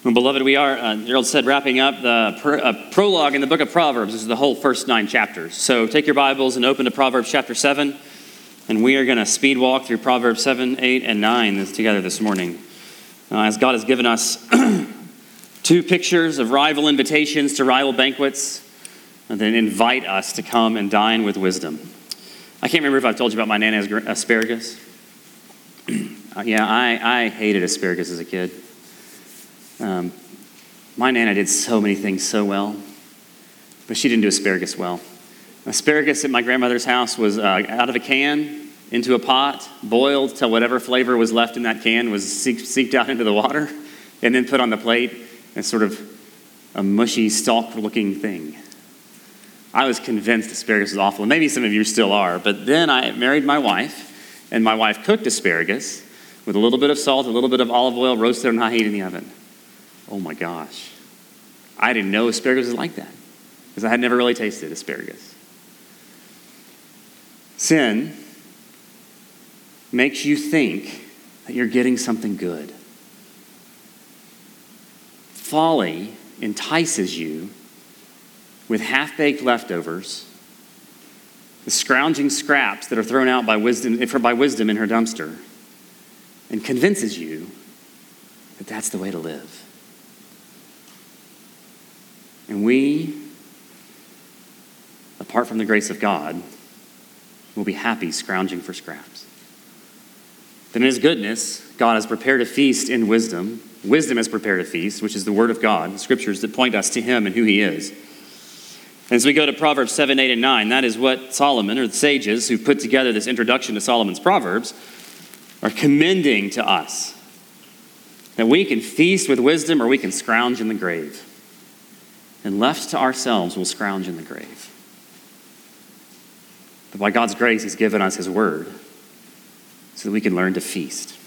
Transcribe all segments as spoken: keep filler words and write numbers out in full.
Well, beloved, we are, uh, Gerald said, wrapping up the pr- uh, prologue in the book of Proverbs. This is the whole first nine chapters. So take your Bibles and open to Proverbs chapter seven, and we are going to speed walk through Proverbs seven, eight, and nine together this morning. Uh, as God has given us two pictures of rival invitations to rival banquets, and then invite us to come and dine with wisdom. I can't remember if I've told you about my nana's asparagus. uh, yeah, I, I hated asparagus as a kid. Um, my Nana did so many things so well, but she didn't do asparagus well. Asparagus at my grandmother's house was uh, out of a can, into a pot, boiled till whatever flavor was left in that can was seeped, seeped out into the water, and then put on the plate as sort of a mushy, stalk-looking thing. I was convinced asparagus was awful, and maybe some of you still are, but then I married my wife, and my wife cooked asparagus with a little bit of salt, a little bit of olive oil, roasted on high heat in the oven. Oh my gosh. I didn't know asparagus was like that because I had never really tasted asparagus. Sin makes you think that you're getting something good. Folly entices you with half-baked leftovers, the scrounging scraps that are thrown out by wisdom, by wisdom in her dumpster, and convinces you that that's the way to live. And we, apart from the grace of God, will be happy scrounging for scraps. Then in his goodness, God has prepared a feast in wisdom. Wisdom has prepared a feast, which is the word of God, the scriptures that point us to him and who he is. And as we go to Proverbs seven, eight, and nine, that is what Solomon, or the sages who put together this introduction to Solomon's Proverbs, are commending to us. That we can feast with wisdom or we can scrounge in the grave. And left to ourselves, we'll scrounge in the grave. But by God's grace, he's given us his word so that we can learn to feast.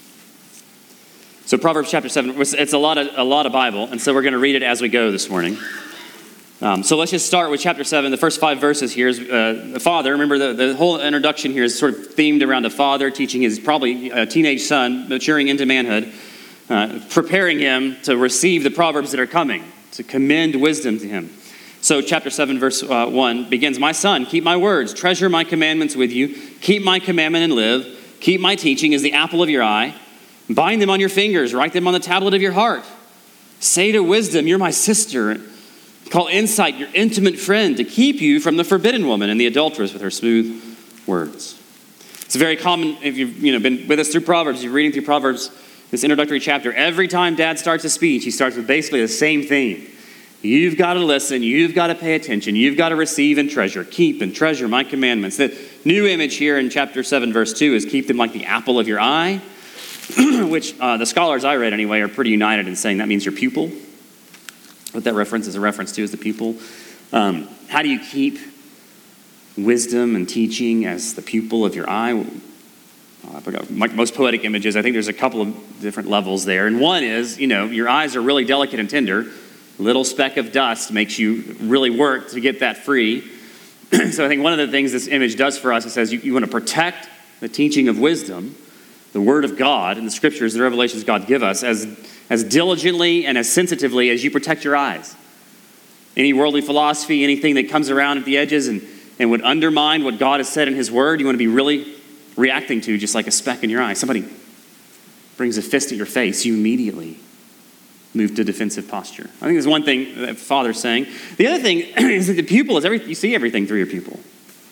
So Proverbs chapter seven, it's a lot of, a lot of Bible, and so we're going to read it as we go this morning. Um, so let's just start with chapter seven. The first five verses here is uh, the father. Remember, the, the whole introduction here is sort of themed around a father teaching his probably a teenage son, maturing into manhood, uh, preparing him to receive the proverbs that are coming, to commend wisdom to him. So chapter seven, verse uh, one begins, "My son, keep my words, treasure my commandments with you, keep my commandment and live, keep my teaching as the apple of your eye, bind them on your fingers, write them on the tablet of your heart. Say to wisdom, you're my sister. Call insight your intimate friend to keep you from the forbidden woman and the adulteress with her smooth words." It's very common, if you've you know been with us through Proverbs, you're reading through Proverbs, this introductory chapter, every time Dad starts a speech, he starts with basically the same theme. You've got to listen, you've got to pay attention, you've got to receive and treasure, keep and treasure my commandments. The new image here in chapter seven, verse two is keep them like the apple of your eye, which uh, the scholars I read anyway are pretty united in saying that means your pupil. What that reference is a reference to is the pupil. Um, how do you keep wisdom and teaching as the pupil of your eye? I forgot, my most poetic images, I think there's a couple of different levels there. And one is, you know, your eyes are really delicate and tender. A little speck of dust makes you really work to get that free. So I think one of the things this image does for us, it says you, you want to protect the teaching of wisdom, the word of God, and the scriptures, the revelations God give us, as, as diligently and as sensitively as you protect your eyes. Any worldly philosophy, anything that comes around at the edges and, and would undermine what God has said in his word, you want to be really reacting to just like a speck in your eye. Somebody brings a fist at your face, you immediately move to defensive posture. I think there's one thing that Father's saying. The other thing is that the pupil is every, you see everything through your pupil.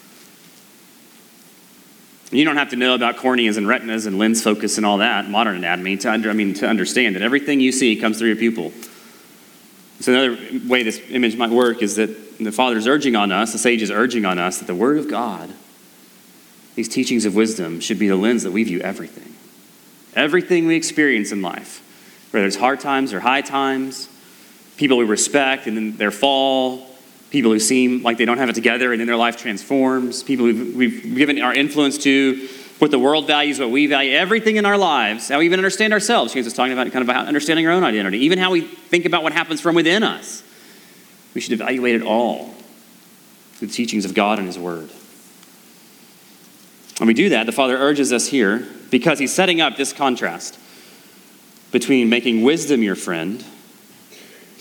You don't have to know about corneas and retinas and lens focus and all that, modern anatomy, to under, I mean, to understand that everything you see comes through your pupil. So another way this image might work is that the Father's urging on us, the sage is urging on us, that the Word of God, these teachings of wisdom, should be the lens that we view everything. Everything we experience in life, whether it's hard times or high times, people we respect and then their fall, people who seem like they don't have it together and then their life transforms, people who we've given our influence to, what the world values, what we value, everything in our lives, how we even understand ourselves. James was talking about kind of about understanding our own identity, even how we think about what happens from within us. We should evaluate it all through the teachings of God and his word. When we do that, the Father urges us here because he's setting up this contrast between making wisdom your friend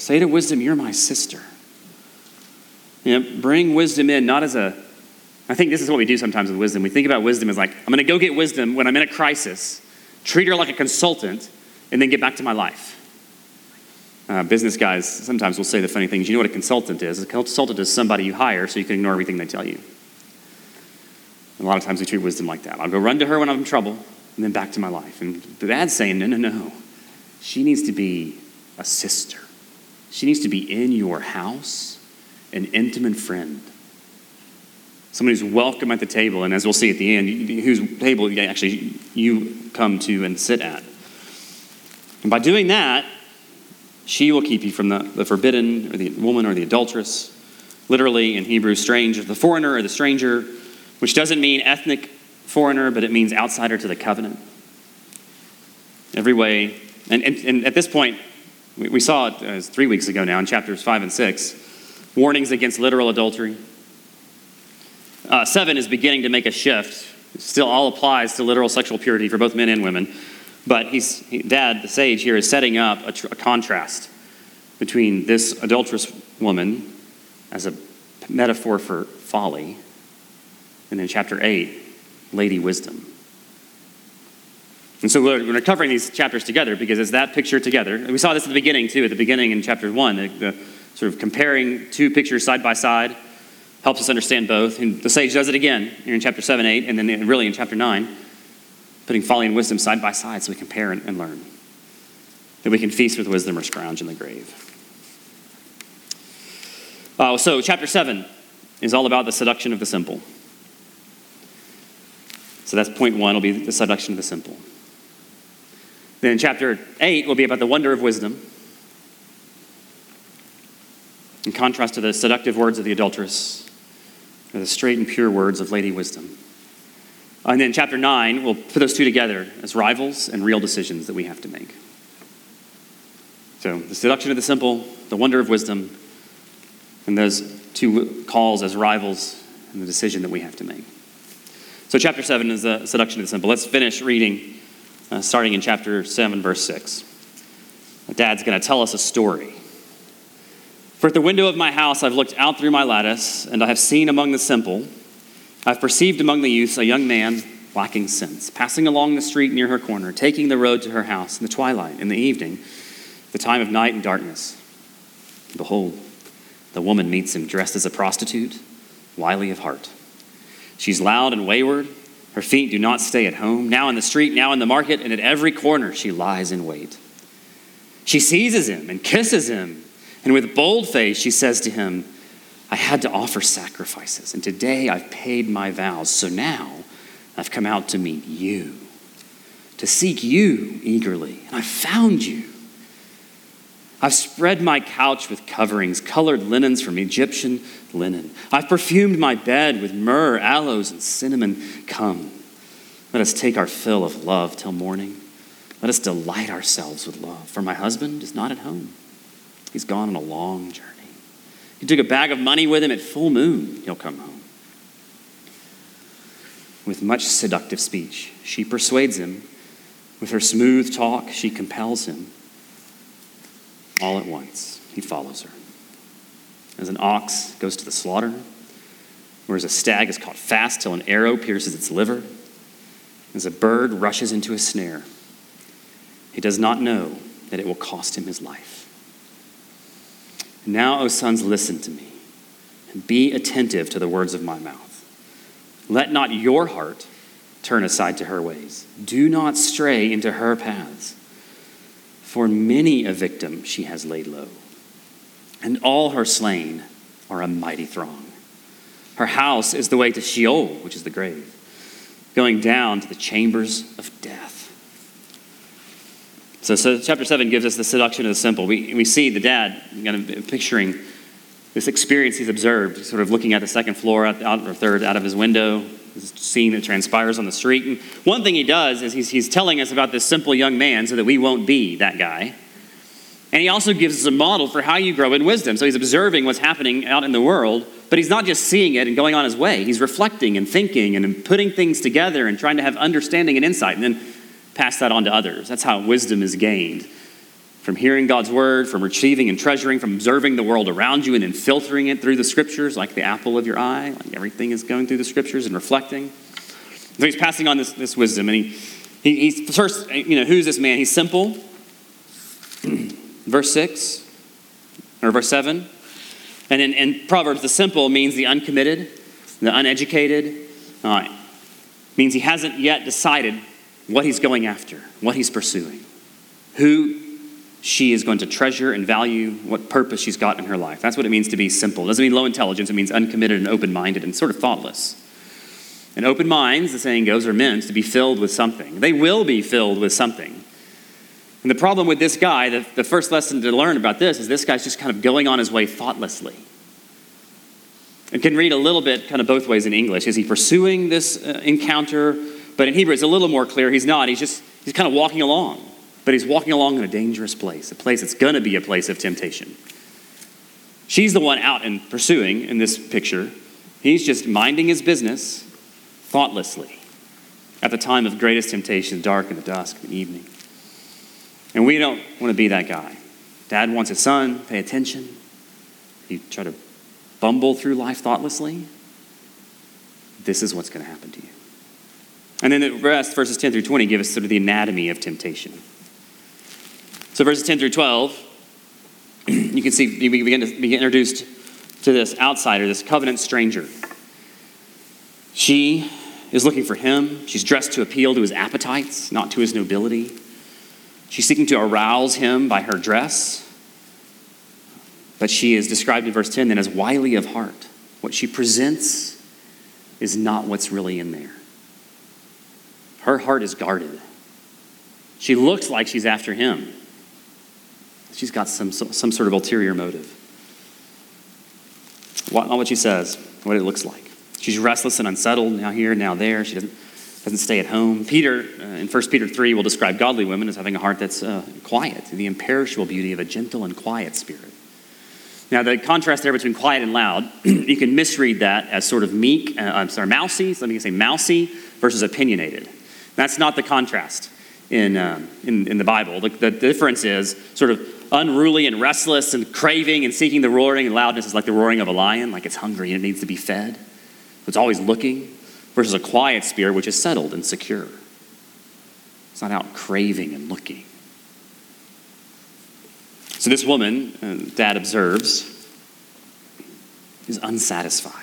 Say to wisdom, you're my sister. You know, bring wisdom in, not as a, I think this is what we do sometimes with wisdom. We think about wisdom as like, I'm going to go get wisdom when I'm in a crisis, treat her like a consultant, and then get back to my life. Uh, business guys sometimes will say the funny things. You know what a consultant is? A consultant is somebody you hire so you can ignore everything they tell you. And a lot of times we treat wisdom like that. I'll go run to her when I'm in trouble, and then back to my life. And the dad's saying, no, no, no. She needs to be a sister. She needs to be in your house, an intimate friend. Someone who's welcome at the table, and as we'll see at the end, whose table actually you come to and sit at. And by doing that, she will keep you from the, the forbidden, or the woman, or the adulteress. Literally, in Hebrew, stranger, the foreigner or the stranger, which doesn't mean ethnic foreigner, but it means outsider to the covenant. Every way, and, and, and at this point, we, we saw it uh, three weeks ago now in chapters five and six, warnings against literal adultery. Uh, seven is beginning to make a shift. It still all applies to literal sexual purity for both men and women. But he's, he, Dad, the sage here, is setting up a, tr- a contrast between this adulterous woman as a metaphor for folly, and then chapter eight, Lady Wisdom. And so we're, we're covering these chapters together because it's that picture together. And we saw this at the beginning, too, at the beginning in chapter one, the, the sort of comparing two pictures side by side helps us understand both. And the sage does it again here in chapter seven, eight, and then really in chapter nine, putting folly and wisdom side by side so we compare and, and learn. That we can feast with wisdom or scrounge in the grave. Uh, so chapter seven is all about the seduction of the simple. So that's point one, will be the seduction of the simple. Then chapter eight will be about the wonder of wisdom, in contrast to the seductive words of the adulteress, or the straight and pure words of Lady Wisdom. And then chapter nine, we'll put those two together as rivals and real decisions that we have to make. So the seduction of the simple, the wonder of wisdom, and those two calls as rivals and the decision that we have to make. So chapter seven is the seduction of the simple. Let's finish reading, uh, starting in chapter seven, verse six. Dad's going to tell us a story. For at the window of my house I've looked out through my lattice, and I have seen among the simple, I've perceived among the youths a young man lacking sense, passing along the street near her corner, taking the road to her house in the twilight, in the evening, the time of night and darkness. Behold, the woman meets him dressed as a prostitute, wily of heart. She's loud and wayward. Her feet do not stay at home. Now in the street, now in the market, and at every corner she lies in wait. She seizes him and kisses him, and with bold face she says to him, I had to offer sacrifices, and today I've paid my vows, so now I've come out to meet you, to seek you eagerly, and I've found you. I've spread my couch with coverings, colored linens from Egyptian linen. I've perfumed my bed with myrrh, aloes, and cinnamon. Come, let us take our fill of love till morning. Let us delight ourselves with love, for my husband is not at home. He's gone on a long journey. He took a bag of money with him. At full moon, he'll come home. With much seductive speech, she persuades him. With her smooth talk, she compels him. All at once, he follows her. As an ox goes to the slaughter, or as a stag is caught fast till an arrow pierces its liver, as a bird rushes into a snare, he does not know that it will cost him his life. And now, O sons, listen to me, and be attentive to the words of my mouth. Let not your heart turn aside to her ways. Do not stray into her paths. For many a victim she has laid low, and all her slain are a mighty throng. Her house is the way to Sheol, which is the grave, going down to the chambers of death. So, so chapter seven gives us the seduction of the simple. We, we see the dad kind of picturing this experience he's observed, sort of looking at the second floor out, out or third out of his window, seeing that transpires on the street. And one thing he does is he's, he's telling us about this simple young man so that we won't be that guy. And he also gives us a model for how you grow in wisdom. So he's observing what's happening out in the world, but he's not just seeing it and going on his way. He's reflecting and thinking and putting things together and trying to have understanding and insight and then pass that on to others. That's how wisdom is gained from hearing God's word, from receiving and treasuring, from observing the world around you and then filtering it through the scriptures like the apple of your eye. Like everything is going through the scriptures and reflecting. So he's passing on this, this wisdom. And he, he he's first, you know, who's this man? He's simple. Verse six, or verse seven. And in, in Proverbs, the simple means the uncommitted, the uneducated. Uh, means he hasn't yet decided what he's going after, what he's pursuing, who she is going to treasure and value, what purpose she's got in her life. That's what it means to be simple. It doesn't mean low intelligence. It means uncommitted and open-minded and sort of thoughtless. And open minds, the saying goes, are meant to be filled with something. They will be filled with something. And the problem with this guy, the, the first lesson to learn about this is this guy's just kind of going on his way thoughtlessly. It can read a little bit kind of both ways in English. Is he pursuing this uh, encounter? But in Hebrew, it's a little more clear. He's not. He's just, he's kind of walking along. But he's walking along in a dangerous place, a place that's going to be a place of temptation. She's the one out and pursuing in this picture. He's just minding his business thoughtlessly at the time of greatest temptation, dark in the dusk, in the evening. And we don't want to be that guy. Dad wants his son, pay attention. You try to bumble through life thoughtlessly. This is what's going to happen to you. And then the rest, verses ten through twenty, give us sort of the anatomy of temptation. So verses ten through twelve, you can see, we begin to be introduced to this outsider, this covenant stranger. She is looking for him. She's dressed to appeal to his appetites, not to his nobility. She's seeking to arouse him by her dress. But she is described in verse ten then as wily of heart. What she presents is not what's really in there. Her heart is guarded. She looks like she's after him. She's got some, some sort of ulterior motive. Not what she says, what it looks like. She's restless and unsettled, now here, now there. She doesn't, doesn't stay at home. Peter, uh, in First Peter three, will describe godly women as having a heart that's uh, quiet, the imperishable beauty of a gentle and quiet spirit. Now, the contrast there between quiet and loud, you can misread that as sort of meek, uh, I'm sorry, mousy, so let me say mousy versus opinionated. That's not the contrast in, um, in, in the Bible. The, the difference is sort of unruly and restless and craving and seeking the roaring, and loudness is like the roaring of a lion, like it's hungry and it needs to be fed. It's always looking, versus a quiet spirit which is settled and secure. It's not out craving and looking. So this woman, uh, Dad observes, is unsatisfied.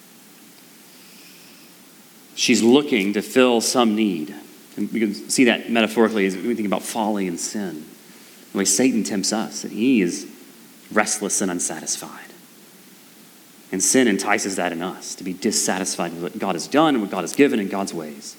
She's looking to fill some need. And we can see that metaphorically as we think about folly and sin. The way Satan tempts us, that he is restless and unsatisfied. And sin entices that in us, to be dissatisfied with what God has done and what God has given in God's ways.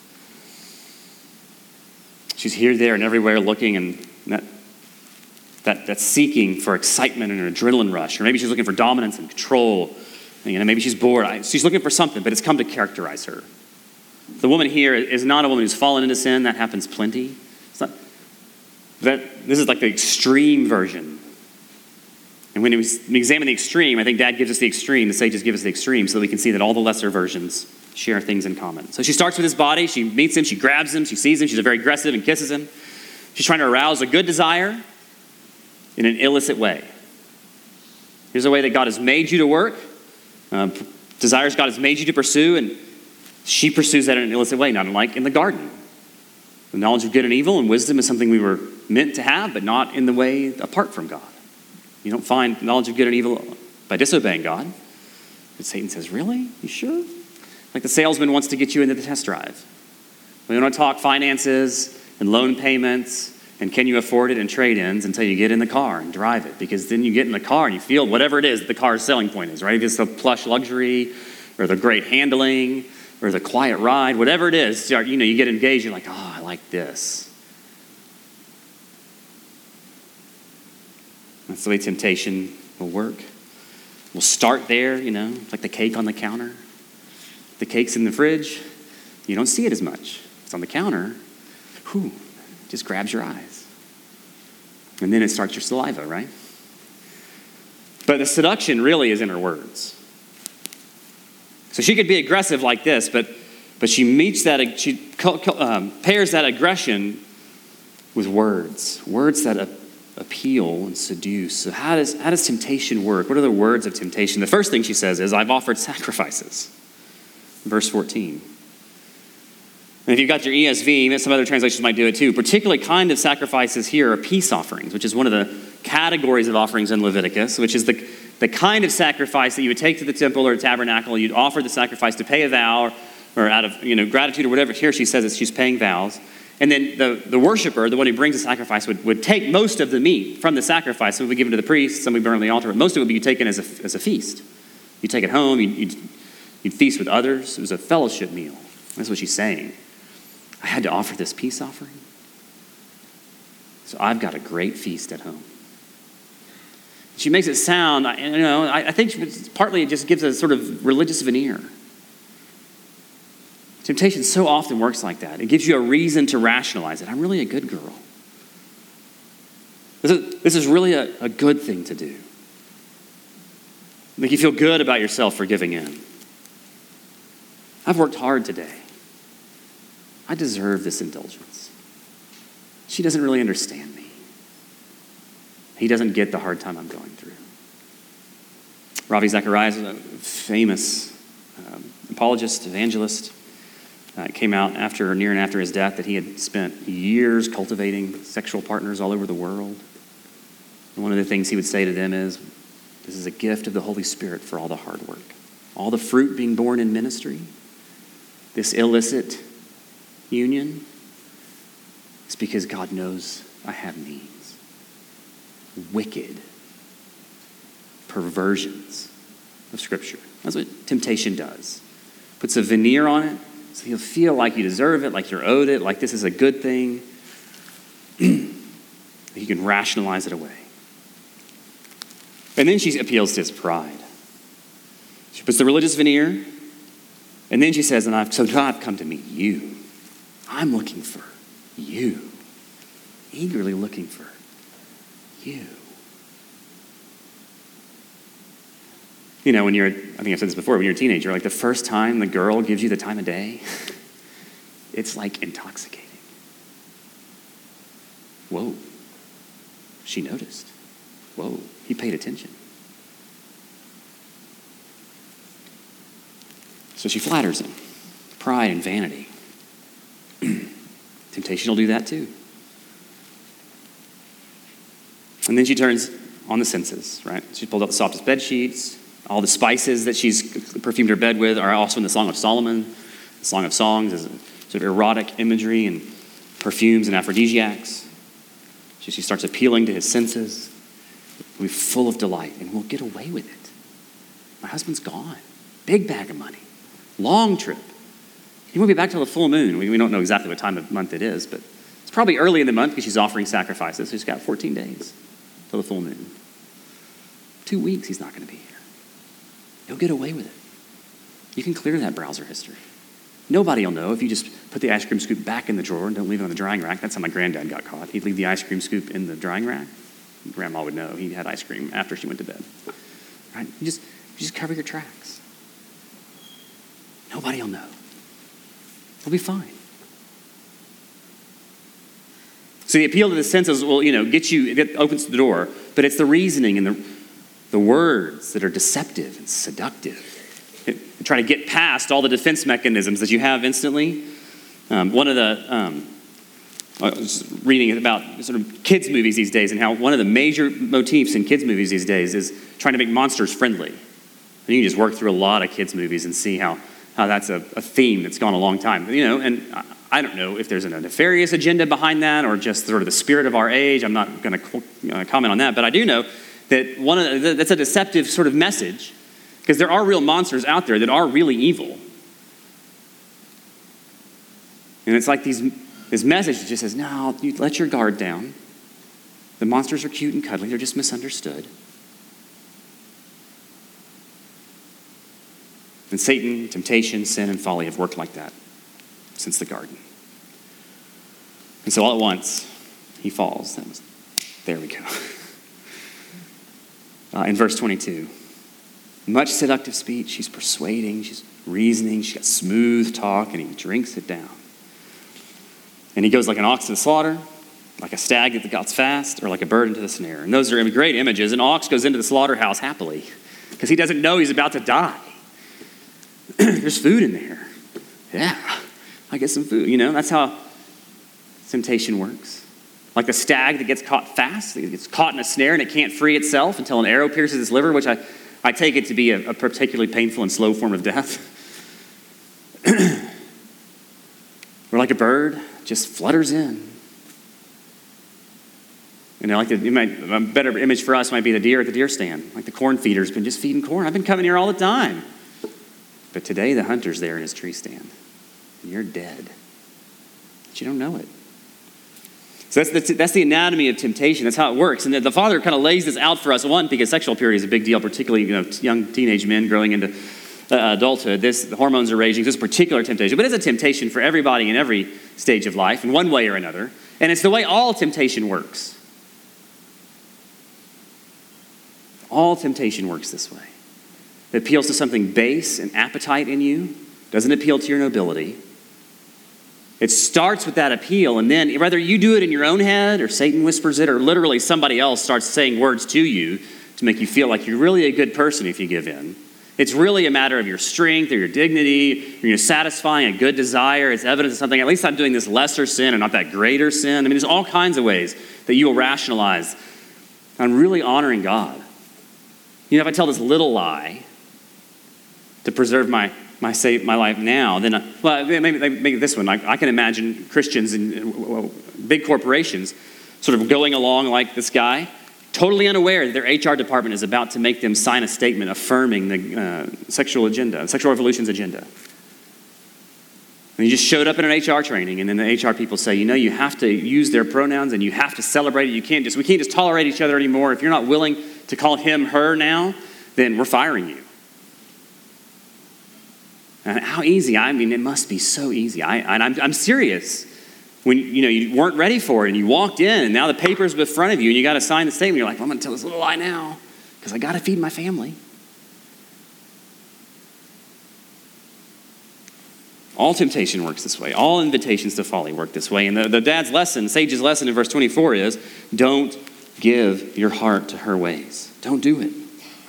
She's here, there, and everywhere looking, and that, that, that seeking for excitement and an adrenaline rush. Or maybe she's looking for dominance and control. You know, maybe she's bored. She's looking for something, but it's come to characterize her. The woman here is not a woman who's fallen into sin. That happens plenty. It's not, that, this is like the extreme version. And when we examine the extreme, I think Dad gives us the extreme, the sages give us the extreme, so that we can see that all the lesser versions share things in common. So she starts with his body, she meets him, she grabs him, she sees him, she's very aggressive and kisses him. She's trying to arouse a good desire in an illicit way. Here's a way that God has made you to work, uh, desires God has made you to pursue, and she pursues that in an illicit way, not unlike in the garden. The knowledge of good and evil and wisdom is something we were meant to have, but not in the way apart from God. You don't find knowledge of good and evil by disobeying God. But Satan says, really? You sure? Like the salesman wants to get you into the test drive. We want to talk finances and loan payments and can you afford it and trade-ins until you get in the car and drive it. Because then you get in the car and you feel whatever it is that the car's selling point is, right? If it's the plush luxury or the great handling or the quiet ride, whatever it is, you know, you get engaged, you're like, oh, I like this. That's the way temptation will work. We'll start there, you know, like the cake on the counter. The cake's in the fridge. You don't see it as much. It's on the counter. Whew, just grabs your eyes. And then it starts your saliva, right? But the seduction really is in her words. So she could be aggressive like this, but but she meets that, she um, pairs that aggression with words. Words that uh, appeal and seduce. So how does, how does temptation work? What are the words of temptation? The first thing she says is, I've offered sacrifices. Verse fourteen. And if you've got your E S V, some other translations might do it too. Particularly kind of sacrifices here are peace offerings, which is one of the categories of offerings in Leviticus, which is the, the kind of sacrifice that you would take to the temple or tabernacle. You'd offer the sacrifice to pay a vow or, or out of you know gratitude or whatever. Here she says that she's paying vows. And then the, the worshiper, the one who brings the sacrifice, would, would take most of the meat from the sacrifice. Some would be given to the priest, some would be burned on the altar, but most of it would be taken as a, as a feast. You'd take it home, you'd, you'd, you'd feast with others. It was a fellowship meal. That's what she's saying. I had to offer this peace offering. So I've got a great feast at home. She makes it sound, you know, I, I think partly it just gives a sort of religious veneer. Temptation so often works like that. It gives you a reason to rationalize it. I'm really a good girl. This is, this is really a, a good thing to do. Make you feel good about yourself for giving in. I've worked hard today. I deserve this indulgence. She doesn't really understand me. He doesn't get the hard time I'm going through. Ravi Zacharias is a famous um, apologist, evangelist. Uh, it came out after, near and after his death, that he had spent years cultivating sexual partners all over the world. And one of the things he would say to them is, this is a gift of the Holy Spirit for all the hard work. All the fruit being born in ministry, this illicit union, is because God knows I have needs. Wicked perversions of Scripture. That's what temptation does. Puts a veneer on it, so you'll feel like you deserve it, like you're owed it, like this is a good thing. You can rationalize it away. And then she appeals to his pride. She puts the religious veneer, and then she says, and I've, so I've come to meet you. I'm looking for you. Eagerly looking for you. You know, when you're, I think I've said this before, when you're a teenager, like the first time the girl gives you the time of day, it's like intoxicating. Whoa. She noticed. Whoa. He paid attention. So she flatters him. Pride and vanity. Temptation will do that too. And then she turns on the senses, right? She pulled out the softest bed sheets. All the spices that she's perfumed her bed with are also in the Song of Solomon. The Song of Songs is a sort of erotic imagery and perfumes and aphrodisiacs. So she starts appealing to his senses. We'll be full of delight, and we'll get away with it. My husband's gone. Big bag of money. Long trip. He won't be back till the full moon. We, we don't know exactly what time of month it is, but it's probably early in the month because she's offering sacrifices. So she's got fourteen days till the full moon. Two weeks he's not going to be here. He'll get away with it. You can clear that browser history. Nobody will know if you just put the ice cream scoop back in the drawer and don't leave it on the drying rack. That's how my granddad got caught. He'd leave the ice cream scoop in the drying rack. Grandma would know he had ice cream after she went to bed. Right? You just, you just cover your tracks. Nobody will know. We'll be fine. So the appeal to the senses will, you know, get you, it opens the door, but it's the reasoning and the, the words that are deceptive and seductive. It, try to get past all the defense mechanisms that you have instantly. Um, one of the, um, I was reading about sort of kids' movies these days and how one of the major motifs in kids' movies these days is trying to make monsters friendly. And you can just work through a lot of kids' movies and see how how that's a, a theme that's gone a long time. You know, and I, I don't know if there's a nefarious agenda behind that or just sort of the spirit of our age. I'm not going to uh, comment on that, but I do know that one of the, that's a deceptive sort of message because there are real monsters out there that are really evil. And it's like these this message that just says, no, you let your guard down. The monsters are cute and cuddly. They're just misunderstood. And Satan, temptation, sin, and folly have worked like that since the garden. And so all at once, he falls. That was, there we go. Uh, in verse twenty-two, much seductive speech. She's persuading. She's reasoning. She's got smooth talk, and he drinks it down. And he goes like an ox to the slaughter, like a stag that gots fast, or like a bird into the snare. And those are great images. An ox goes into the slaughterhouse happily because he doesn't know he's about to die. There's food in there. Yeah, I get some food. You know, that's how temptation works. Like the stag that gets caught fast, it gets caught in a snare and it can't free itself until an arrow pierces its liver, which I, I take it to be a, a particularly painful and slow form of death. Or like a bird just flutters in. You know, like the, you might, a better image for us might be the deer at the deer stand. Like the corn feeder's been just feeding corn. I've been coming here all the time. But today the hunter's there in his tree stand. And you're dead. But you don't know it. So that's the, that's the anatomy of temptation. That's how it works. And the, the Father kind of lays this out for us. One, because sexual purity is a big deal, particularly you know young teenage men growing into uh, adulthood. This the hormones are raging. This particular temptation. But it's a temptation for everybody in every stage of life in one way or another. And it's the way all temptation works. All temptation works this way. It appeals to something base and appetite in you. Doesn't appeal to your nobility. It starts with that appeal, and then whether you do it in your own head or Satan whispers it or literally somebody else starts saying words to you to make you feel like you're really a good person if you give in. It's really a matter of your strength or your dignity. You're satisfying a good desire. It's evidence of something. At least I'm doing this lesser sin and not that greater sin. I mean, there's all kinds of ways that you will rationalize. I'm really honoring God. You know, if I tell this little lie to preserve my my save my life now, then, I, well, maybe, maybe this one. I, I can imagine Christians and well, big corporations sort of going along like this guy, totally unaware that their H R department is about to make them sign a statement affirming the uh, sexual agenda, sexual revolution's agenda. And you just showed up in an H R training, and then the H R people say, you know, you have to use their pronouns, and you have to celebrate it. You can't just we can't just tolerate each other anymore. If you're not willing to call him her now, then we're firing you. And how easy, I mean, it must be so easy. I, and I'm, I'm serious. When, you know, you weren't ready for it and you walked in and now the paper's in front of you and you got to sign the statement. You're like, well, I'm going to tell this little lie now because I got to feed my family. All temptation works this way. All invitations to folly work this way. And the, the dad's lesson, Sage's lesson in verse twenty-four is, don't give your heart to her ways. Don't do it.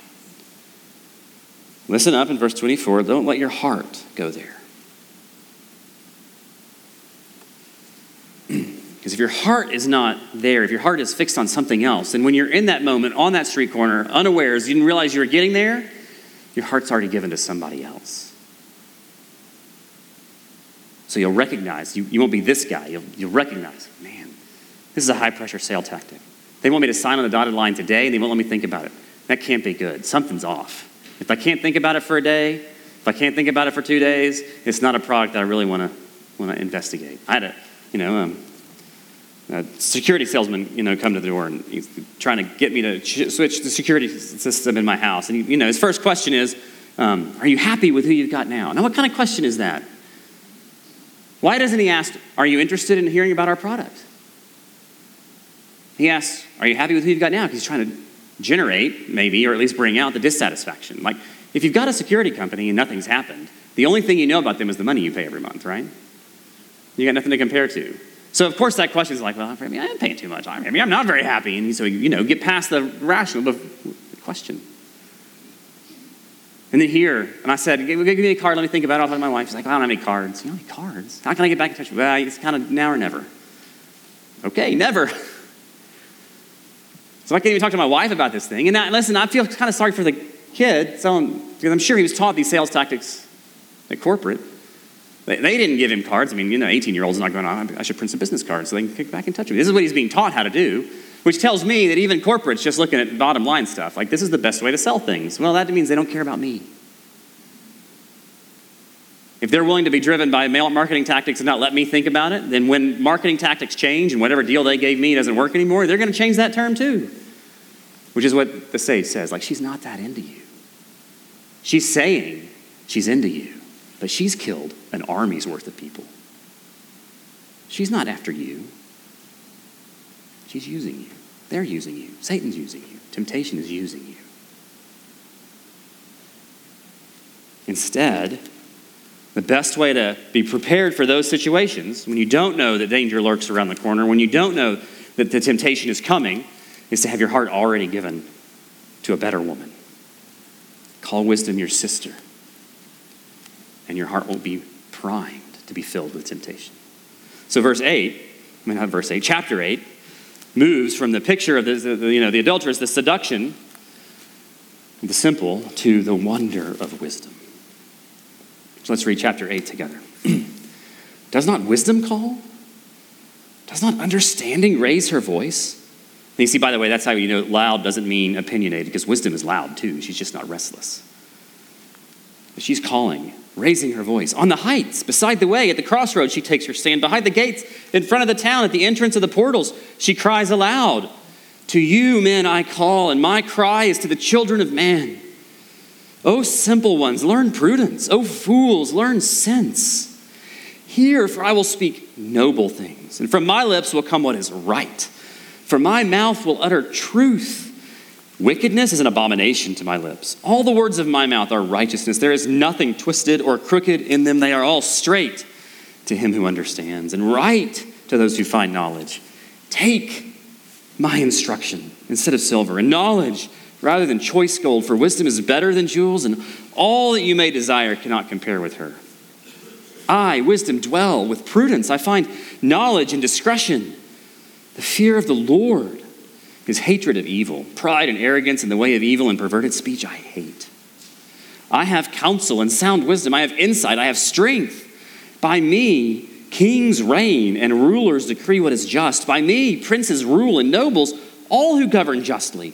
Listen up in verse twenty-four. Don't let your heart go there. Because if your heart is not there, if your heart is fixed on something else, then when you're in that moment, on that street corner, unawares, you didn't realize you were getting there, your heart's already given to somebody else. So you'll recognize, you, you won't be this guy, you'll, you'll recognize, man, this is a high-pressure sale tactic. They want me to sign on the dotted line today, and they won't let me think about it. That can't be good. Something's off. If I can't think about it for a day, if I can't think about it for two days, it's not a product that I really want to want to investigate. I had a, you know, um, a security salesman, you know, come to the door and he's trying to get me to ch- switch the security system in my house. And, he, you know, his first question is, um, are you happy with who you've got now? Now, what kind of question is that? Why doesn't he ask, are you interested in hearing about our product? He asks, are you happy with who you've got now? Because he's trying to generate, maybe, or at least bring out the dissatisfaction. Like, if you've got a security company and nothing's happened, the only thing you know about them is the money you pay every month, right? You got nothing to compare to. So, of course, that question is like, well, I mean, I'm paying too much. I mean, I'm not very happy. And so, you know, get past the rational question. And then here, and I said, give me a card, let me think about it. I'll talk to my wife. She's like, well, I don't have any cards. You don't have any cards? How can I get back in touch with you? Well, it's kind of now or never. Okay, never. So I can't even talk to my wife about this thing. And I, listen, I feel kind of sorry for the kid, so I'm, because I'm sure he was taught these sales tactics at corporate. They, they didn't give him cards. I mean, you know, eighteen-year-olds are not going, oh, I should print some business cards so they can get back in touch with me. This is what he's being taught how to do, which tells me that even corporate's just looking at bottom line stuff. Like, this is the best way to sell things. Well, that means they don't care about me. If they're willing to be driven by marketing tactics and not let me think about it, then when marketing tactics change and whatever deal they gave me doesn't work anymore, they're going to change that term too. Which is what the sage says. Like, she's not that into you. She's saying she's into you, but she's killed an army's worth of people. She's not after you. She's using you. They're using you. Satan's using you. Temptation is using you. Instead, the best way to be prepared for those situations, when you don't know that danger lurks around the corner, when you don't know that the temptation is coming is to have your heart already given to a better woman. Call wisdom your sister, and your heart won't be primed to be filled with temptation. So verse eight, I mean not verse eight, chapter eight, moves from the picture of the, the you know the adulteress, the seduction, the simple, to the wonder of wisdom. So let's read chapter eight together. Does not wisdom call? Does not understanding raise her voice? And you see, by the way, that's how you know loud doesn't mean opinionated, because wisdom is loud too. She's just not restless. But she's calling, raising her voice. On the heights, beside the way, at the crossroads, she takes her stand. Behind the gates, in front of the town, at the entrance of the portals, she cries aloud. To you, men, I call, and my cry is to the children of man. O simple ones, learn prudence. O fools, learn sense. Hear, for I will speak noble things, and from my lips will come what is right. For my mouth will utter truth. Wickedness is an abomination to my lips. All the words of my mouth are righteousness. There is nothing twisted or crooked in them. They are all straight to him who understands, and right to those who find knowledge. Take my instruction instead of silver, and knowledge rather than choice gold, for wisdom is better than jewels, and all that you may desire cannot compare with her. I, wisdom, dwell with prudence. I find knowledge and discretion. The fear of the Lord is hatred of evil. Pride and arrogance and the way of evil and perverted speech I hate. I have counsel and sound wisdom. I have insight. I have strength. By me, kings reign and rulers decree what is just. By me, princes rule and nobles, all who govern justly.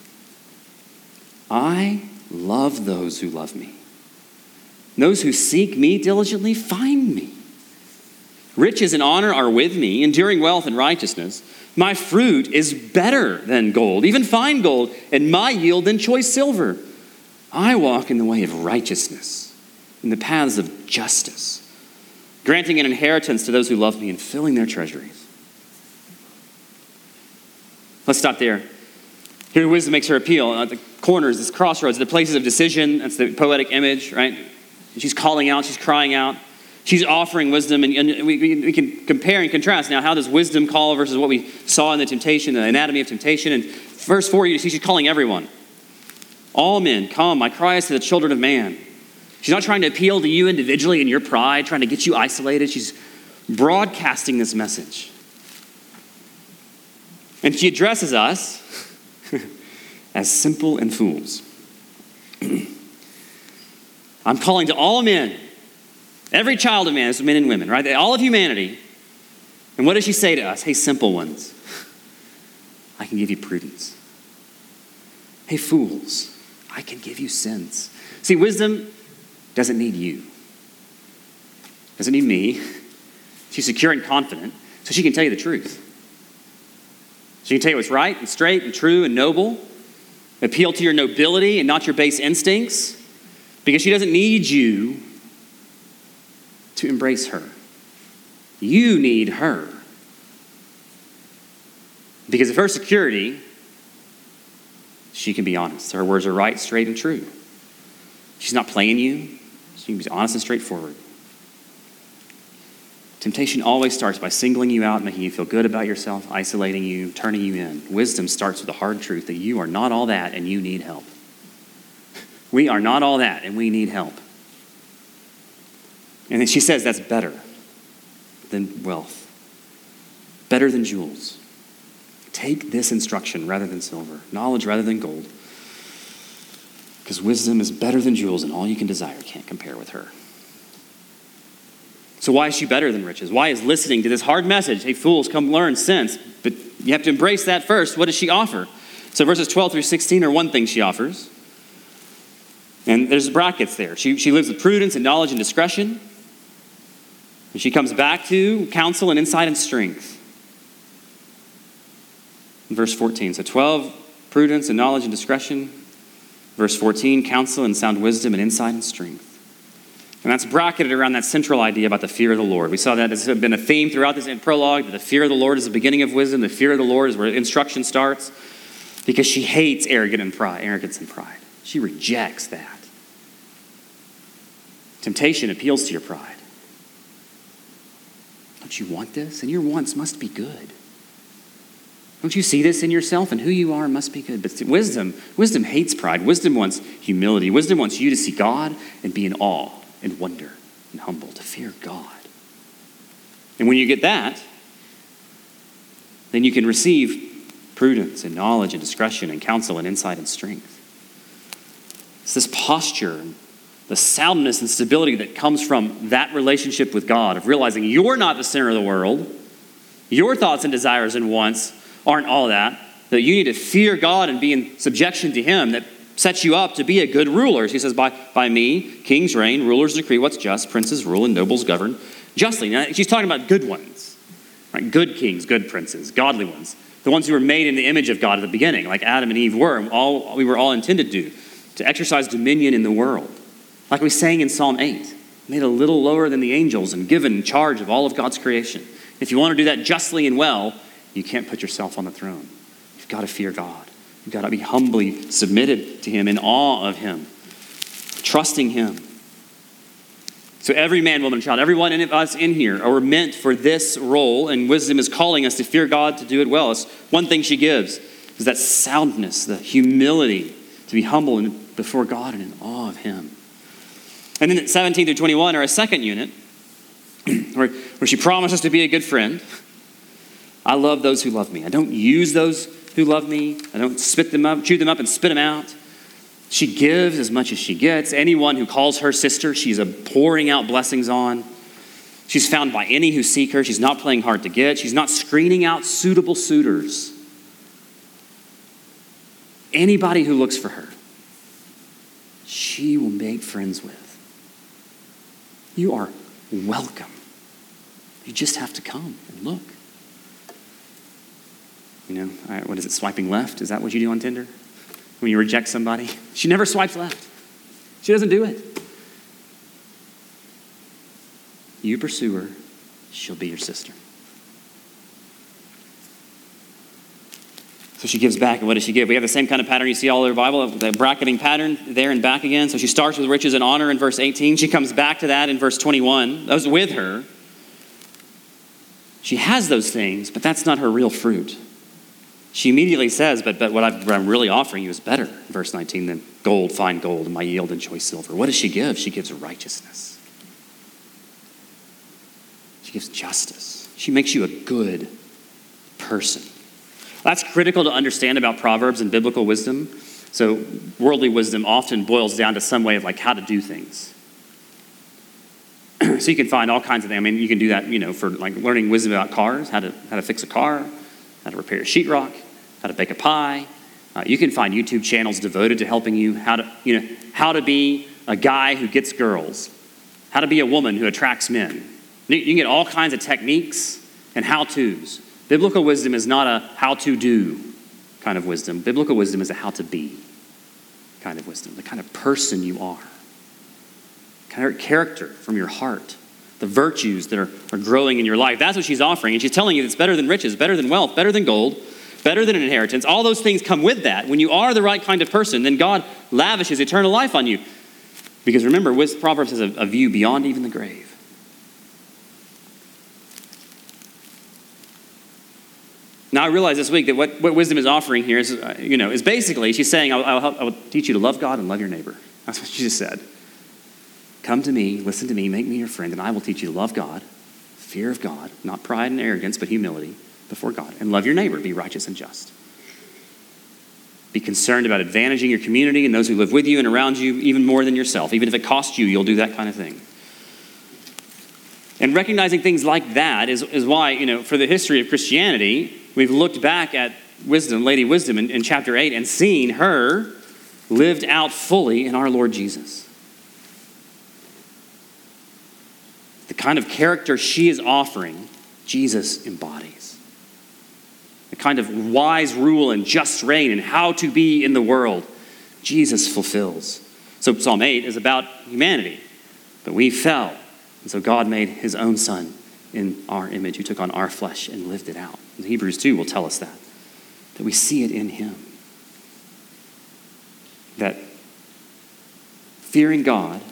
I love those who love me. Those who seek me diligently find me. Riches and honor are with me, enduring wealth and righteousness. My fruit is better than gold, even fine gold, and my yield than choice silver. I walk in the way of righteousness, in the paths of justice, granting an inheritance to those who love me and filling their treasuries. Let's stop there. Here wisdom makes her appeal. At the corners, this crossroads, the places of decision, that's the poetic image, right? She's calling out, she's crying out. She's offering wisdom, and, and we, we can compare and contrast. Now, how does wisdom call versus what we saw in the temptation, the anatomy of temptation? And verse four, you see she's calling everyone. All men, come, my cry is to the children of man. She's not trying to appeal to you individually in your pride, trying to get you isolated. She's broadcasting this message. And she addresses us as simple and fools. I'm calling to all men, every child of man, is men and women, right? All of humanity. And what does she say to us? Hey, simple ones, I can give you prudence. Hey, fools, I can give you sense. See, wisdom doesn't need you. Doesn't need me. She's secure and confident, so she can tell you the truth. She can tell you what's right and straight and true and noble. Appeal to your nobility and not your base instincts, because she doesn't need you to embrace her. You need her. Because of her security, she can be honest. Her words are right, straight, and true. She's not playing you. She can be honest and straightforward. Temptation always starts by singling you out, making you feel good about yourself, isolating you, turning you in. Wisdom starts with the hard truth that you are not all that and you need help. We are not all that and we need help. And then she says that's better than wealth, better than jewels. Take this instruction rather than silver, knowledge rather than gold, because wisdom is better than jewels, and all you can desire can't compare with her. So why is she better than riches? Why is listening to this hard message, hey, fools, come learn sense, but you have to embrace that first. What does she offer? So verses twelve through sixteen are one thing she offers. And there's brackets there. She, she lives with prudence and knowledge and discretion. And she comes back to counsel and insight and strength. In verse fourteen, so twelve, prudence and knowledge and discretion. Verse fourteen, counsel and sound wisdom and insight and strength. And that's bracketed around that central idea about the fear of the Lord. We saw that it's been a theme throughout this prologue, that the fear of the Lord is the beginning of wisdom. The fear of the Lord is where instruction starts, because she hates arrogance and pride. Arrogance and pride. She rejects that. Temptation appeals to your pride. Don't you want this? And your wants must be good. Don't you see this in yourself? And who you are must be good. But wisdom, wisdom hates pride. Wisdom wants humility. Wisdom wants you to see God and be in awe and wonder and humble, to fear God. And when you get that, then you can receive prudence and knowledge and discretion and counsel and insight and strength. It's this posture, the soundness and stability that comes from that relationship with God, of realizing you're not the center of the world. Your thoughts and desires and wants aren't all that. That you need to fear God and be in subjection to him, that sets you up to be a good ruler. He says, by, by me, kings reign, rulers decree what's just, princes rule, and nobles govern justly. Now, she's talking about good ones, right? Good kings, good princes, godly ones. The ones who were made in the image of God at the beginning, like Adam and Eve were. And all we were all intended to do, to exercise dominion in the world. Like we sang in Psalm eight, made a little lower than the angels and given charge of all of God's creation. If you want to do that justly and well, you can't put yourself on the throne. You've got to fear God. You've got to be humbly submitted to him, in awe of him, trusting him. So every man, woman, and child, every one of us in here are meant for this role, and wisdom is calling us to fear God, to do it well. It's one thing she gives is that soundness, the humility to be humble and before God and in awe of him. And then at seventeen through twenty-one are a second unit where, where she promises to be a good friend. I love those who love me. I don't use those who love me. I don't spit them up, chew them up and spit them out. She gives as much as she gets. Anyone who calls her sister, she's a pouring out blessings on. She's found by any who seek her. She's not playing hard to get. She's not screening out suitable suitors. Anybody who looks for her, she will make friends with. You are welcome. You just have to come and look. You know, all right, what is it, swiping left? Is that what you do on Tinder? When you reject somebody? She never swipes left. She doesn't do it. You pursue her, she'll be your sister. So she gives back, and what does she give? We have the same kind of pattern you see all over the Bible, the bracketing pattern there and back again. So she starts with riches and honor in verse eighteen. She comes back to that in verse twenty-one. Those with her. She has those things, but that's not her real fruit. She immediately says, but, but what, I've, what I'm really offering you is better, verse nineteen, than gold, fine gold, and my yield and choice silver. What does she give? She gives righteousness. She gives justice. She makes you a good person. That's critical to understand about Proverbs and biblical wisdom. So worldly wisdom often boils down to some way of like how to do things. So you can find all kinds of things. I mean, you can do that, you know, for like learning wisdom about cars, how to how to fix a car, how to repair a sheetrock, how to bake a pie. Uh, you can find YouTube channels devoted to helping you how to, you know, how to be a guy who gets girls, how to be a woman who attracts men. You can get all kinds of techniques and how-tos. Biblical wisdom is not a how-to-do kind of wisdom. Biblical wisdom is a how-to-be kind of wisdom, the kind of person you are, kind of character from your heart, the virtues that are, are growing in your life. That's what she's offering. And she's telling you it's better than riches, better than wealth, better than gold, better than an inheritance. All those things come with that. When you are the right kind of person, then God lavishes eternal life on you. Because remember, Proverbs has a, a view beyond even the grave. Now I realize this week that what, what wisdom is offering here is, uh, you know, is basically, she's saying, I'll, I'll, I will teach you to love God and love your neighbor. That's what she just said. Come to me, listen to me, make me your friend, and I will teach you to love God, fear of God, not pride and arrogance, but humility before God, and love your neighbor, be righteous and just. Be concerned about advantaging your community and those who live with you and around you even more than yourself. Even if it costs you, you'll do that kind of thing. And recognizing things like that is, is why, you know, for the history of Christianity, we've looked back at wisdom, Lady Wisdom in, in chapter eight, and seen her lived out fully in our Lord Jesus. The kind of character she is offering, Jesus embodies. The kind of wise rule and just reign and how to be in the world, Jesus fulfills. So Psalm eight is about humanity, but we fell. And so God made his own son in our image, who took on our flesh and lived it out. And Hebrews two will tell us that, that we see it in him. That fearing God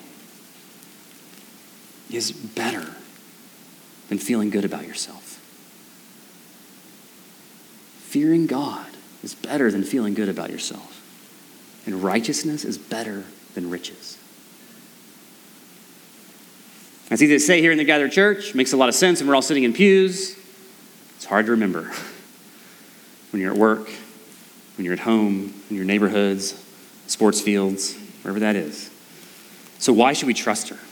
is better than feeling good about yourself. Fearing God is better than feeling good about yourself. And righteousness is better than riches. It's easy to say here in the gathered church. Makes a lot of sense when we're all sitting in pews. It's hard to remember when you're at work, when you're at home, in your neighborhoods, sports fields, wherever that is. So why should we trust her?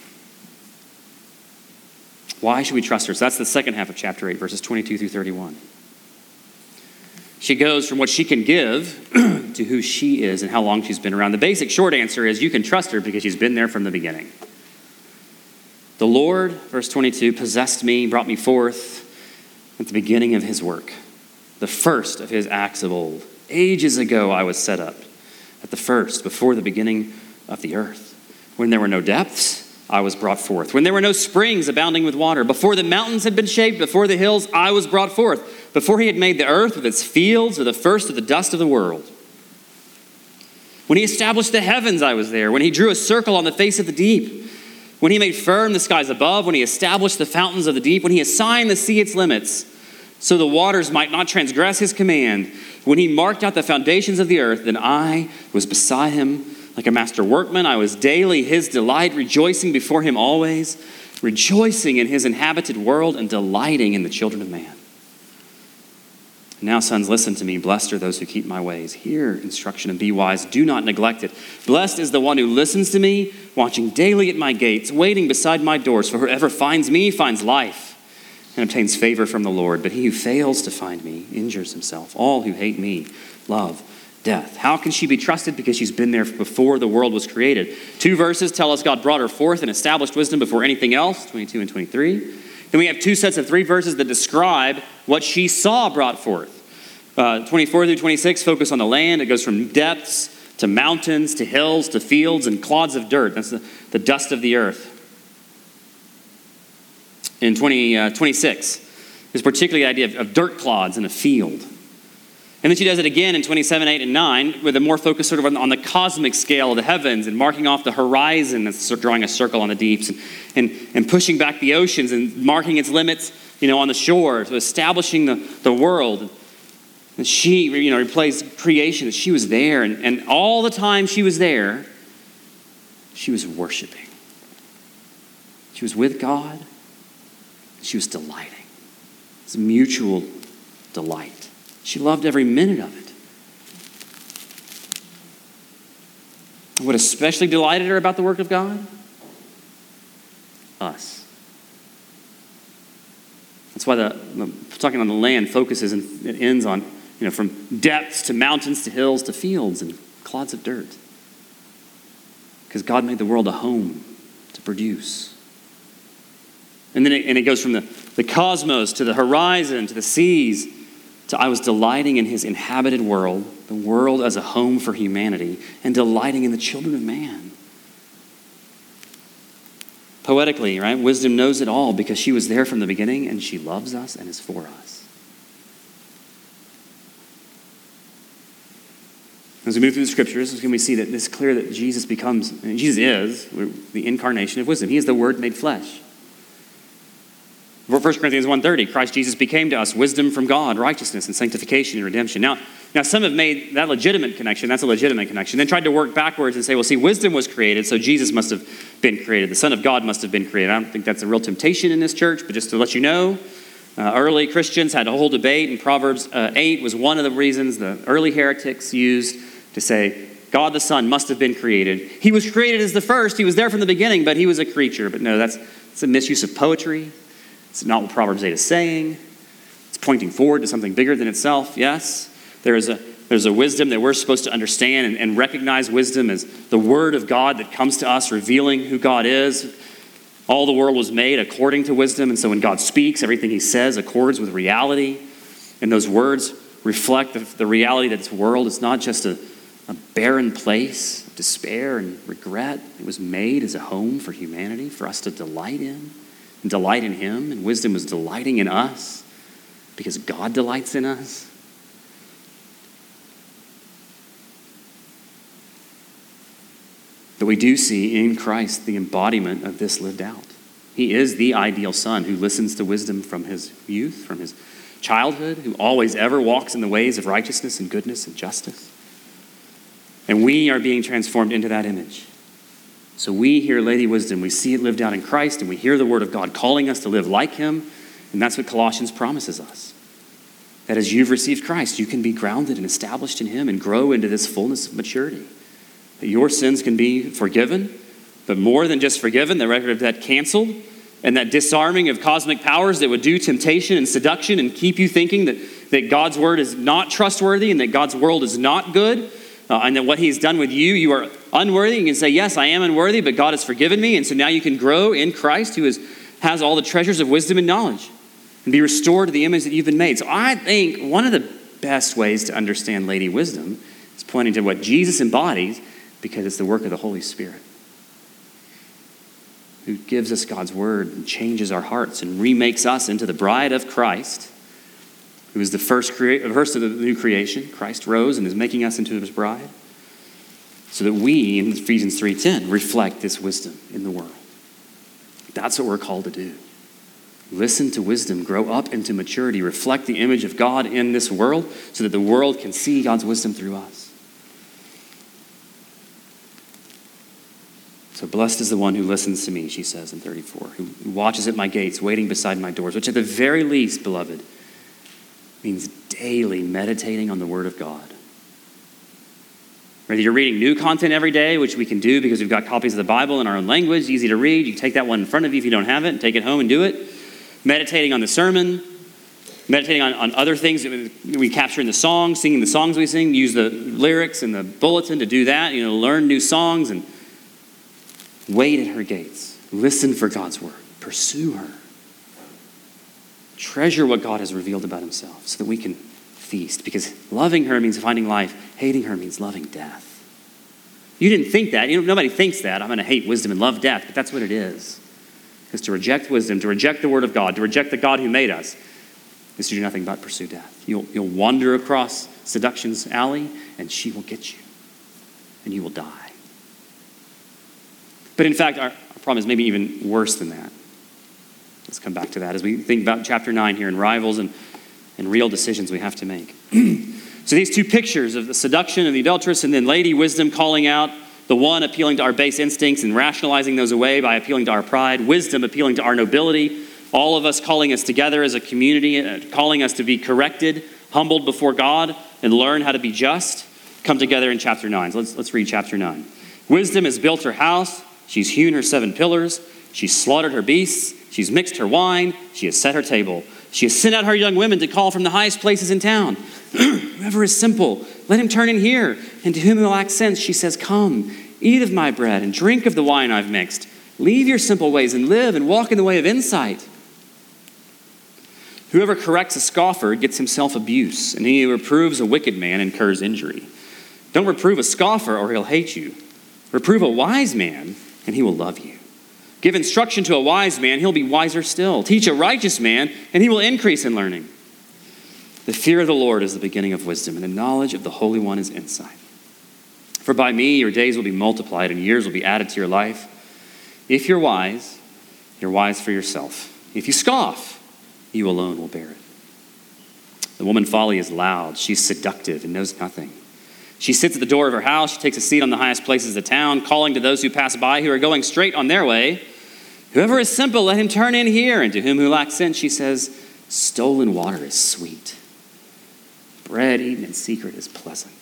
Why should we trust her? So that's the second half of chapter eight, verses twenty-two through thirty-one. She goes from what she can give to who she is and how long she's been around. The basic short answer is you can trust her because she's been there from the beginning. The Lord, verse twenty-two, possessed me, brought me forth at the beginning of his work, the first of his acts of old. Ages ago I was set up at the first, before the beginning of the earth. When there were no depths, I was brought forth. When there were no springs abounding with water, before the mountains had been shaped, before the hills, I was brought forth. Before he had made the earth with its fields, or the first of the dust of the world. When he established the heavens, I was there. When he drew a circle on the face of the deep. When he made firm the skies above. When he established the fountains of the deep. When he assigned the sea its limits, so the waters might not transgress his command. When he marked out the foundations of the earth, then I was beside him like a master workman. I was daily his delight, rejoicing before him always, rejoicing in his inhabited world and delighting in the children of man. Now, sons, listen to me. Blessed are those who keep my ways. Hear instruction and be wise. Do not neglect it. Blessed is the one who listens to me, watching daily at my gates, waiting beside my doors. For whoever finds me finds life and obtains favor from the Lord. But he who fails to find me injures himself. All who hate me love death. How can she be trusted? Because she's been there before the world was created. Two verses tell us God brought her forth and established wisdom before anything else, twenty-two and twenty-three. Then we have two sets of three verses that describe what she saw brought forth. Uh, twenty-four through twenty-six focus on the land. It goes from depths to mountains to hills to fields and clods of dirt. That's the, the dust of the earth. In twenty, uh, twenty-six, there's particularly the idea of, of dirt clods in a field. And then she does it again in twenty-seven, eight, and nine with a more focus sort of on, on the cosmic scale of the heavens and marking off the horizon and drawing a circle on the deeps and, and, and pushing back the oceans and marking its limits, you know, on the shore, so establishing the, the world. And she, you know, replays creation, that she was there. And, and all the time she was there, she was worshiping. She was with God. She was delighting. It's a mutual delight. She loved every minute of it. And what especially delighted her about the work of God? Us. That's why the, the talking on the land focuses and it ends on, you know, from depths to mountains to hills to fields and clods of dirt. Because God made the world a home to produce. And then it, and it goes from the, the cosmos to the horizon to the seas to I was delighting in his inhabited world, the world as a home for humanity, and delighting in the children of man. Poetically, right? Wisdom knows it all because she was there from the beginning and she loves us and is for us. As we move through the scriptures, can we see that it's clear that Jesus becomes, Jesus is the incarnation of wisdom. He is the Word made flesh. First Corinthians one thirty, Christ Jesus became to us wisdom from God, righteousness and sanctification and redemption. Now, now some have made that legitimate connection. That's a legitimate connection. Then tried to work backwards and say, well, see, wisdom was created, so Jesus must have been created. The Son of God must have been created. I don't think that's a real temptation in this church, but just to let you know, uh, early Christians had a whole debate, and Proverbs uh, eight was one of the reasons the early heretics used to say, God the Son must have been created. He was created as the first. He was there from the beginning, but he was a creature. But no, that's, that's a misuse of poetry. It's not what Proverbs eight is saying. It's pointing forward to something bigger than itself. Yes, there is a there's a wisdom that we're supposed to understand and, and recognize wisdom as the word of God that comes to us, revealing who God is. All the world was made according to wisdom, and so when God speaks, everything he says accords with reality. And those words reflect the, the reality that this world is not just a, a barren place of despair and regret. It was made as a home for humanity, for us to delight in. And delight in him, and wisdom was delighting in us because God delights in us. But we do see in Christ the embodiment of this lived out. He is the ideal son who listens to wisdom from his youth, from his childhood, who always ever walks in the ways of righteousness and goodness and justice. And we are being transformed into that image. So we hear Lady Wisdom, we see it lived out in Christ, and we hear the word of God calling us to live like him, and that's what Colossians promises us. That as you've received Christ, you can be grounded and established in him and grow into this fullness of maturity. That your sins can be forgiven, but more than just forgiven, the record of debt canceled, and that disarming of cosmic powers that would do temptation and seduction and keep you thinking that, that God's word is not trustworthy and that God's world is not good, uh, and that what he's done with you, you are unworthy. You can say, yes, I am unworthy, but God has forgiven me. And so now you can grow in Christ, who is, has all the treasures of wisdom and knowledge, and be restored to the image that you've been made. So I think one of the best ways to understand Lady Wisdom is pointing to what Jesus embodies, because it's the work of the Holy Spirit, who gives us God's word and changes our hearts and remakes us into the bride of Christ, who is the first, crea- first of the new creation. Christ rose and is making us into his bride, so that we, in Ephesians three ten, reflect this wisdom in the world. That's what we're called to do. Listen to wisdom, grow up into maturity, reflect the image of God in this world so that the world can see God's wisdom through us. So blessed is the one who listens to me, she says in thirty-four, who watches at my gates, waiting beside my doors, which at the very least, beloved, means daily meditating on the word of God. Whether you're reading new content every day, which we can do because we've got copies of the Bible in our own language, easy to read. You can take that one in front of you if you don't have it, and take it home and do it. Meditating on the sermon, meditating on, on other things that we capture in the songs, singing the songs we sing, use the lyrics in the bulletin to do that, you know, learn new songs and wait at her gates. Listen for God's word. Pursue her. Treasure what God has revealed about himself so that we can feast, because loving her means finding life. Hating her means loving death. You didn't think that. You know, nobody thinks that. I'm going to hate wisdom and love death, but that's what it is. Because to reject wisdom, to reject the word of God, to reject the God who made us, is to do nothing but pursue death. You'll, you'll wander across seduction's alley, and she will get you, and you will die. But in fact, our, our problem is maybe even worse than that. Let's come back to that as we think about chapter nine here and rivals and, and real decisions we have to make. So these two pictures of the seduction of the adulteress and then Lady Wisdom calling out, the one appealing to our base instincts and rationalizing those away by appealing to our pride, wisdom appealing to our nobility, all of us calling us together as a community, uh, calling us to be corrected, humbled before God, and learn how to be just, come together in chapter nine. So let's, let's read chapter nine. Wisdom has built her house. She's hewn her seven pillars. She's slaughtered her beasts. She's mixed her wine. She has set her table. She has sent out her young women to call from the highest places in town. Whoever is simple, let him turn in here. And to whom it lacks sense, she says, come, eat of my bread and drink of the wine I've mixed. Leave your simple ways and live and walk in the way of insight. Whoever corrects a scoffer gets himself abuse, and he who reproves a wicked man incurs injury. Don't reprove a scoffer or he'll hate you. Reprove a wise man and he will love you. Give instruction to a wise man, he'll be wiser still. Teach a righteous man, and he will increase in learning. The fear of the Lord is the beginning of wisdom, and the knowledge of the Holy One is insight. For by me your days will be multiplied, and years will be added to your life. If you're wise, you're wise for yourself. If you scoff, you alone will bear it. The woman folly is loud. She's seductive and knows nothing. She sits at the door of her house. She takes a seat on the highest places of the town, calling to those who pass by who are going straight on their way. Whoever is simple, let him turn in here. And to whom who lacks sense, she says, stolen water is sweet. Bread eaten in secret is pleasant.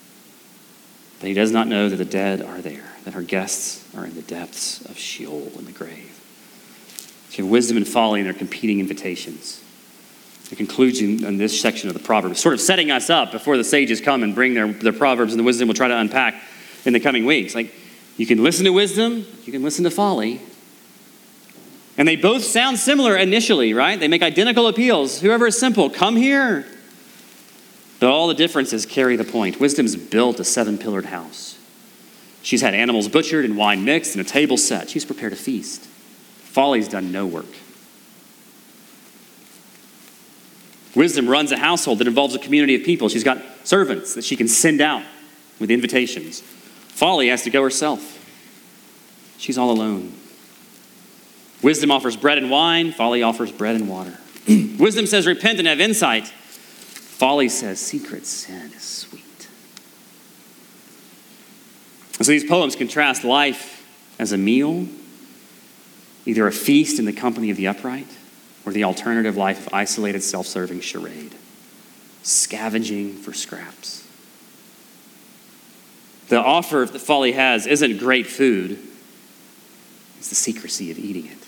But he does not know that the dead are there, that her guests are in the depths of Sheol in the grave. So you have wisdom and folly in their competing invitations. The conclusion in this section of the Proverbs, sort of setting us up before the sages come and bring their, their Proverbs and the wisdom we'll try to unpack in the coming weeks. Like, you can listen to wisdom, you can listen to folly. And they both sound similar initially, right? They make identical appeals. Whoever is simple, come here. But all the differences carry the point. Wisdom's built a seven-pillared house. She's had animals butchered and wine mixed and a table set. She's prepared a feast. Folly's done no work. Wisdom runs a household that involves a community of people. She's got servants that she can send out with invitations. Folly has to go herself. She's all alone. Wisdom offers bread and wine. Folly offers bread and water. Wisdom says, repent and have insight. Folly says, secret sin is sweet. And so these poems contrast life as a meal, either a feast in the company of the upright, or the alternative life of isolated, self-serving charade, scavenging for scraps. The offer that folly has isn't great food. It's the secrecy of eating it.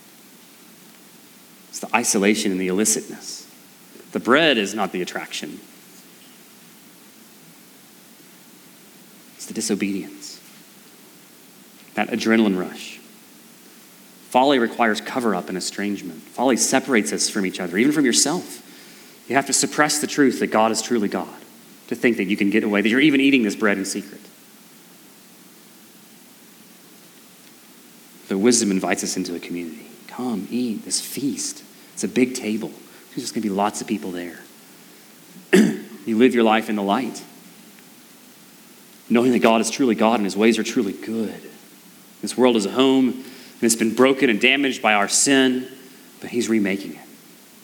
It's the isolation and the illicitness. The bread is not the attraction. It's the disobedience. That adrenaline rush. Folly requires cover-up and estrangement. Folly separates us from each other, even from yourself. You have to suppress the truth that God is truly God, to think that you can get away, that you're even eating this bread in secret. But wisdom invites us into a community. Come, eat this feast. It's a big table. There's just going to be lots of people there. You live your life in the light, knowing that God is truly God and his ways are truly good. This world is a home, and it's been broken and damaged by our sin, but he's remaking it.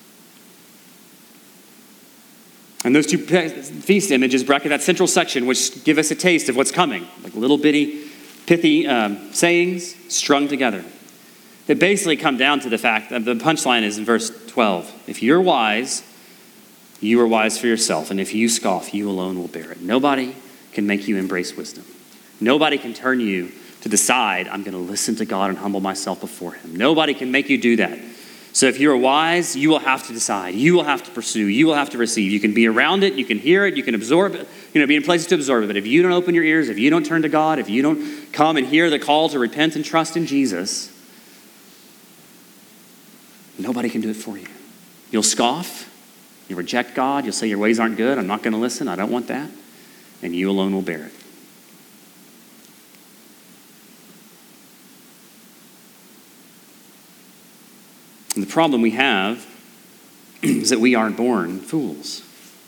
And those two feast images bracket that central section, which give us a taste of what's coming, like little bitty, pithy um, sayings strung together. They basically come down to the fact that the punchline is in verse twelve. If you're wise, you are wise for yourself. And if you scoff, you alone will bear it. Nobody can make you embrace wisdom. Nobody can turn you to decide, I'm going to listen to God and humble myself before him. Nobody can make you do that. So if you're wise, you will have to decide. You will have to pursue. You will have to receive. You can be around it. You can hear it. You can absorb it. You know, be in places to absorb it. But if you don't open your ears, if you don't turn to God, if you don't come and hear the call to repent and trust in Jesus, nobody can do it for you. You'll scoff. You'll reject God. You'll say your ways aren't good. I'm not going to listen. I don't want that. And you alone will bear it. And the problem we have is that we aren't born fools.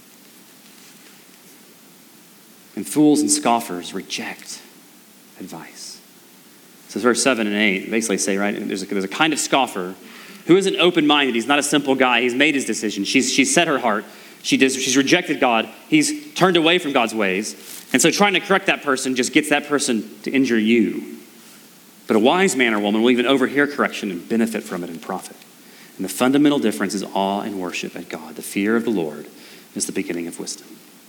And fools and scoffers reject advice. So verse seven and eight basically say, right, there's a, there's a kind of scoffer who isn't open-minded. He's not a simple guy. He's made his decision. She's, she's set her heart. She does, she's rejected God. He's turned away from God's ways. And so trying to correct that person just gets that person to injure you. But a wise man or woman will even overhear correction and benefit from it and profit. And the fundamental difference is awe and worship at God. The fear of the Lord is the beginning of wisdom.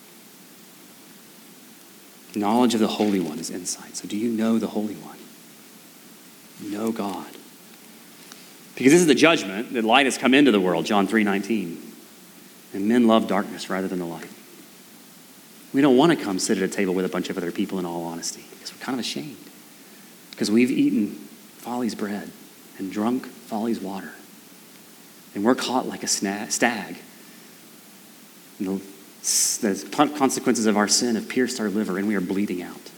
Knowledge of the Holy One is insight. So do you know the Holy One? Know God. Because this is the judgment that light has come into the world, John three nineteen. And men love darkness rather than the light. We don't want to come sit at a table with a bunch of other people in all honesty, because we're kind of ashamed. Because we've eaten folly's bread and drunk folly's water. And we're caught like a stag. And the, the consequences of our sin have pierced our liver, and we are bleeding out.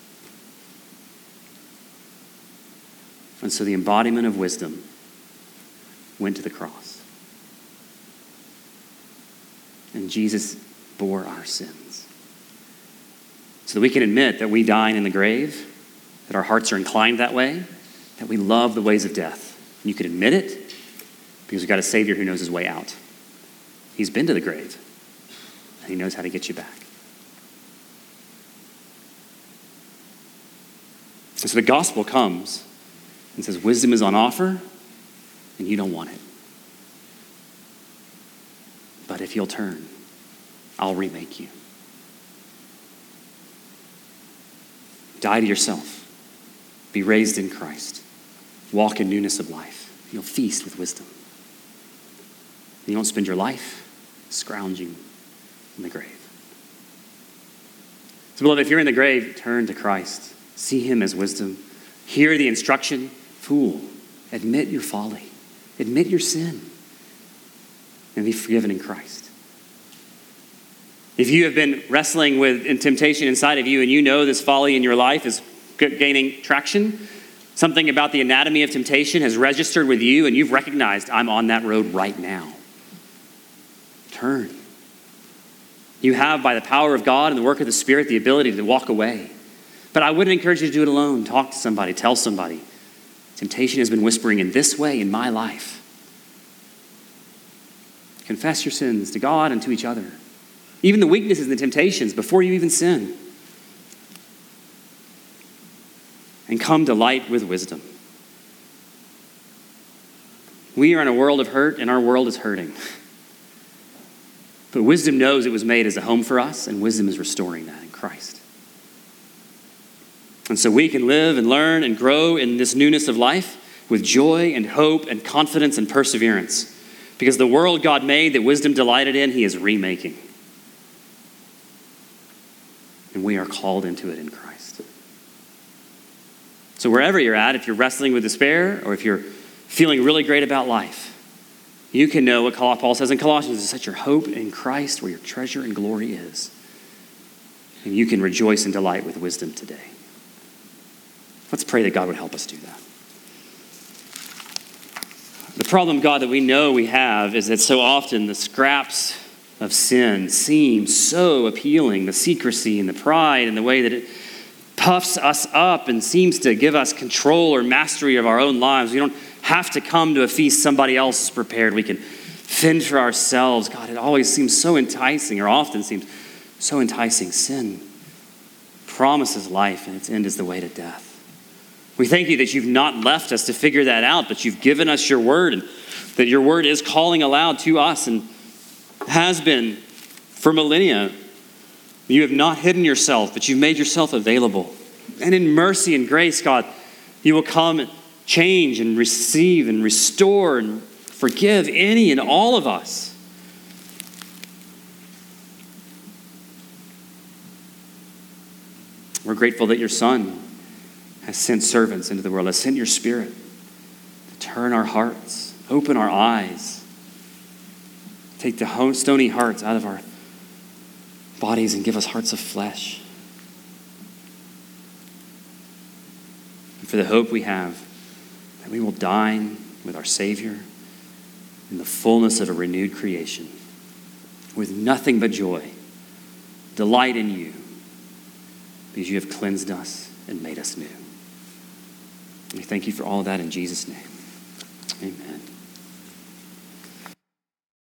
And so the embodiment of wisdom went to the cross. And Jesus bore our sins. So that we can admit that we dine in the grave, that our hearts are inclined that way, that we love the ways of death. And you can admit it because we've got a Savior who knows his way out. He's been to the grave, and he knows how to get you back. And so the gospel comes and says wisdom is on offer, and you don't want it. But if you'll turn, I'll remake you. Die to yourself. Be raised in Christ. Walk in newness of life. You'll feast with wisdom. You don't spend your life scrounging in the grave. So, beloved, if you're in the grave, turn to Christ. See him as wisdom. Hear the instruction. Fool, admit your folly. Admit your sin. And be forgiven in Christ. If you have been wrestling with temptation inside of you and you know this folly in your life is gaining traction, something about the anatomy of temptation has registered with you and you've recognized, I'm on that road right now. Turn. You have, by the power of God and the work of the Spirit, the ability to walk away. But I wouldn't encourage you to do it alone. Talk to somebody. Tell somebody. Temptation has been whispering in this way in my life. Confess your sins to God and to each other. Even the weaknesses and the temptations before you even sin. And come to light with wisdom. We are in a world of hurt, and our world is hurting. But wisdom knows it was made as a home for us, and wisdom is restoring that in Christ. And so we can live and learn and grow in this newness of life with joy and hope and confidence and perseverance. Because the world God made that wisdom delighted in, he is remaking. And we are called into it in Christ. So wherever you're at, if you're wrestling with despair or if you're feeling really great about life, you can know what Paul says in Colossians, is set your hope in Christ where your treasure and glory is. And you can rejoice and delight with wisdom today. Let's pray that God would help us do that. The problem, God, that we know we have is that so often the scraps of sin seem so appealing, the secrecy and the pride and the way that it puffs us up and seems to give us control or mastery of our own lives. We don't have to come to a feast somebody else has prepared. We can fend for ourselves. God, it always seems so enticing, or often seems so enticing. Sin promises life, and its end is the way to death. We thank you that you've not left us to figure that out, but you've given us your word, and that your word is calling aloud to us and has been for millennia. You have not hidden yourself, but you've made yourself available. And in mercy and grace, God, you will come and change and receive and restore and forgive any and all of us. We're grateful that your Son has sent servants into the world, has sent your Spirit to turn our hearts, open our eyes, take the stony hearts out of our bodies and give us hearts of flesh. And for the hope we have that we will dine with our Savior in the fullness of a renewed creation with nothing but joy, delight in you, because you have cleansed us and made us new. We thank you for all of that in Jesus' name. Amen.